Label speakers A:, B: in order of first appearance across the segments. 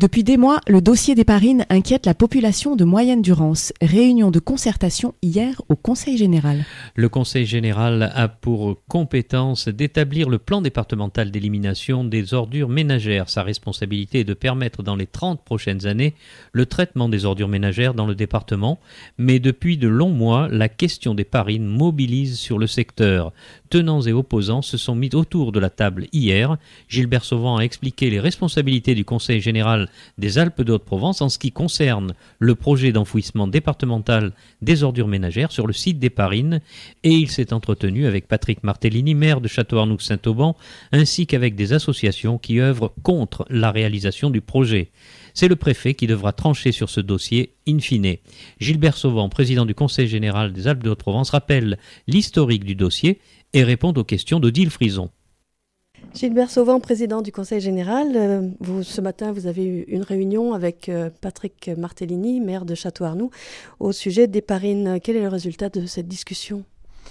A: Depuis des mois, le dossier d'Héparine inquiète la population de Moyenne-Durance. Réunion de concertation hier au Conseil général.
B: Le Conseil général a pour compétence d'établir le plan départemental d'élimination des ordures ménagères. Sa responsabilité est de permettre dans les 30 prochaines années le traitement des ordures ménagères dans le département. Mais depuis de longs mois, la question d'Héparine mobilise sur le secteur. Tenants et opposants se sont mis autour de la table hier. Gilbert Sauvant a expliqué les responsabilités du Conseil général des Alpes de Haute-Provence en ce qui concerne le projet d'enfouissement départemental des ordures ménagères sur le site d'Héparine, et il s'est entretenu avec Patrick Martellini, maire de Château-Arnoux-Saint-Auban, ainsi qu'avec des associations qui œuvrent contre la réalisation du projet. C'est le préfet qui devra trancher sur ce dossier in fine. Gilbert Sauvant, président du Conseil général des Alpes de Haute-Provence, rappelle l'historique du dossier et répond aux questions d'Odile Frison.
C: Gilbert Sauvant, président du Conseil général. Ce matin, vous avez eu une réunion avec Patrick Martellini, maire de Château-Arnoux, au sujet d'Héparine. Quel est le résultat de cette discussion ?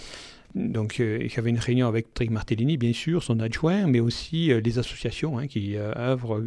D: Donc, j'avais une réunion avec Patrick Martellini, bien sûr, son adjoint, mais aussi les associations qui œuvrent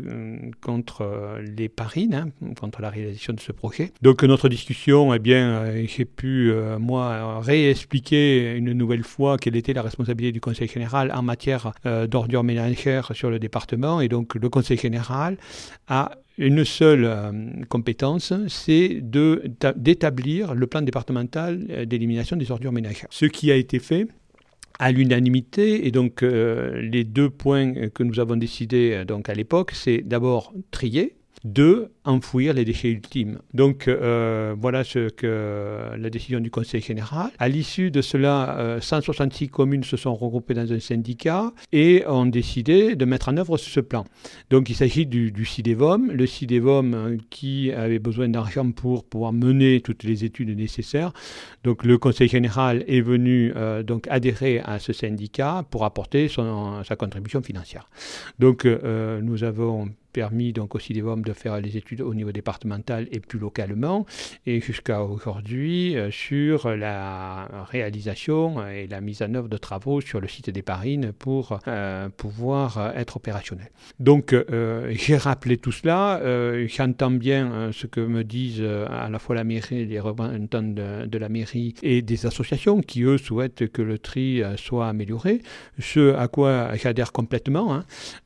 D: contre l'Héparine, contre la réalisation de ce projet. Donc, notre discussion, j'ai pu, moi, réexpliquer une nouvelle fois quelle était la responsabilité du Conseil général en matière d'ordures ménagères sur le département. Et donc, le Conseil général a une seule compétence, c'est d'établir le plan départemental d'élimination des ordures ménagères. Ce qui a été fait à l'unanimité, et donc les deux points que nous avons décidé à l'époque, c'est d'abord trier, deux, enfouir les déchets ultimes. Donc voilà ce que la décision du Conseil général. À l'issue de cela, 166 communes se sont regroupées dans un syndicat et ont décidé de mettre en œuvre ce plan. Donc il s'agit du CIDEVOM, le CIDEVOM qui avait besoin d'argent pour pouvoir mener toutes les études nécessaires. Donc le Conseil général est venu adhérer à ce syndicat pour apporter sa contribution financière. Donc nous avons permis donc au CIDEVOM de faire les études au niveau départemental et plus localement, et jusqu'à aujourd'hui sur la réalisation et la mise en œuvre de travaux sur le site d'Héparine pour pouvoir être opérationnel. Donc j'ai rappelé tout cela, j'entends bien ce que me disent à la fois la mairie, les représentants de la mairie et des associations qui eux souhaitent que le tri soit amélioré, ce à quoi j'adhère complètement,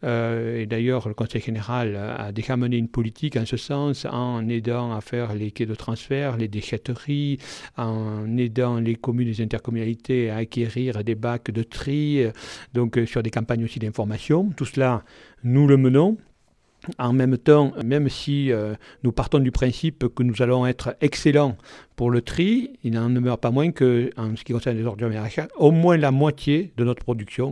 D: et d'ailleurs le Conseil général a déjà mené une politique en ce sens en aidant à faire les quais de transfert, les déchetteries, en aidant les communes et les intercommunalités à acquérir des bacs de tri, donc sur des campagnes aussi d'information. Tout cela, nous le menons. En même temps, même si nous partons du principe que nous allons être excellents pour le tri, il n'en demeure pas moins qu'en ce qui concerne les ordures ménagères, au moins la moitié de notre production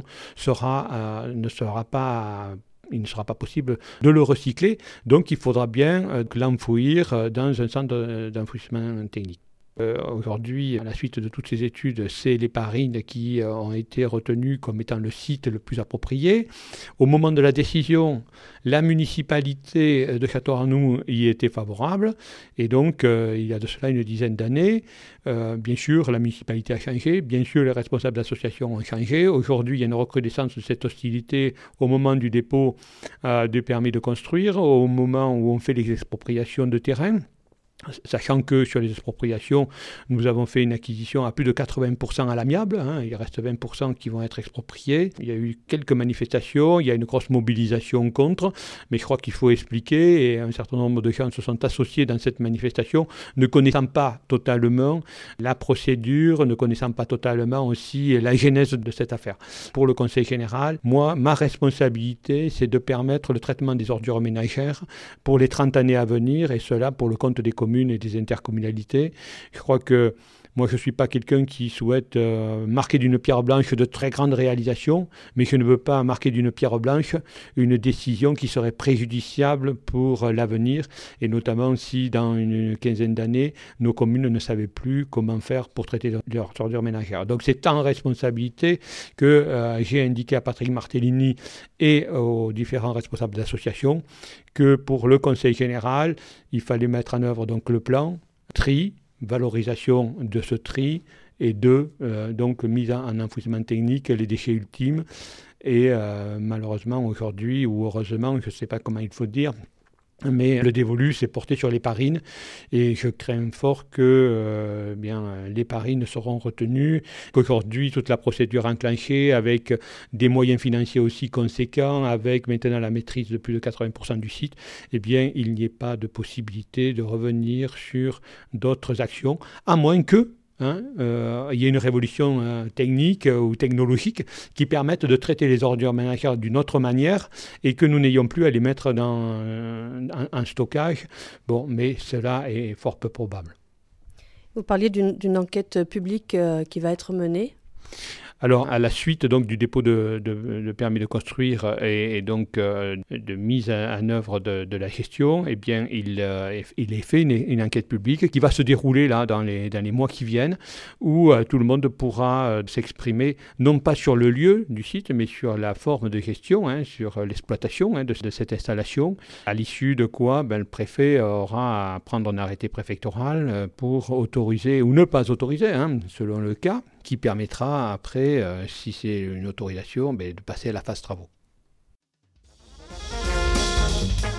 D: il ne sera pas possible de le recycler, donc il faudra bien l'enfouir dans un centre d'enfouissement technique. Aujourd'hui, à la suite de toutes ces études, c'est l'Héparine qui ont été retenues comme étant le site le plus approprié. Au moment de la décision, la municipalité de Château-Arnoux y était favorable, et donc il y a de cela une dizaine d'années, bien sûr la municipalité a changé, bien sûr les responsables d'associations ont changé. Aujourd'hui, il y a une recrudescence de cette hostilité au moment du dépôt des permis de construire, au moment où on fait les expropriations de terrain. Sachant que sur les expropriations, nous avons fait une acquisition à plus de 80% à l'amiable, il reste 20% qui vont être expropriés. Il y a eu quelques manifestations, il y a une grosse mobilisation contre, mais je crois qu'il faut expliquer, et un certain nombre de gens se sont associés dans cette manifestation, ne connaissant pas totalement la procédure, ne connaissant pas totalement aussi la genèse de cette affaire. Pour le Conseil général, moi, ma responsabilité, c'est de permettre le traitement des ordures ménagères pour les 30 années à venir, et cela pour le compte des communes et des intercommunalités. Je crois que moi, je ne suis pas quelqu'un qui souhaite marquer d'une pierre blanche de très grandes réalisations, mais je ne veux pas marquer d'une pierre blanche une décision qui serait préjudiciable pour l'avenir, et notamment si dans une quinzaine d'années, nos communes ne savaient plus comment faire pour traiter leurs ordures ménagères. Donc c'est en responsabilité que j'ai indiqué à Patrick Martellini et aux différents responsables d'associations que pour le Conseil général, il fallait mettre en œuvre donc le plan, tri, valorisation de ce tri, et donc mise en enfouissement technique les déchets ultimes. Et malheureusement aujourd'hui, ou heureusement, je ne sais pas comment il faut dire, Mais le dévolu s'est porté sur l'Éparine et je crains fort que l'Éparine seront retenues, qu'aujourd'hui toute la procédure enclenchée avec des moyens financiers aussi conséquents, avec maintenant la maîtrise de plus de 80% du site, il n'y ait pas de possibilité de revenir sur d'autres actions, à moins que il y a une révolution technique ou technologique qui permette de traiter les ordures ménagères d'une autre manière et que nous n'ayons plus à les mettre en stockage. Bon, mais cela est fort peu probable.
C: Vous parliez d'une enquête publique qui va être menée.
D: Alors, à la suite donc, du dépôt de permis de construire et donc de mise en œuvre de la gestion, il est fait une enquête publique qui va se dérouler là dans les mois qui viennent, où tout le monde pourra s'exprimer non pas sur le lieu du site, mais sur la forme de gestion, sur l'exploitation de cette installation. À l'issue de quoi, le préfet aura à prendre un arrêté préfectoral pour autoriser ou ne pas autoriser, selon le cas, qui permettra après, si c'est une autorisation, de passer à la phase travaux.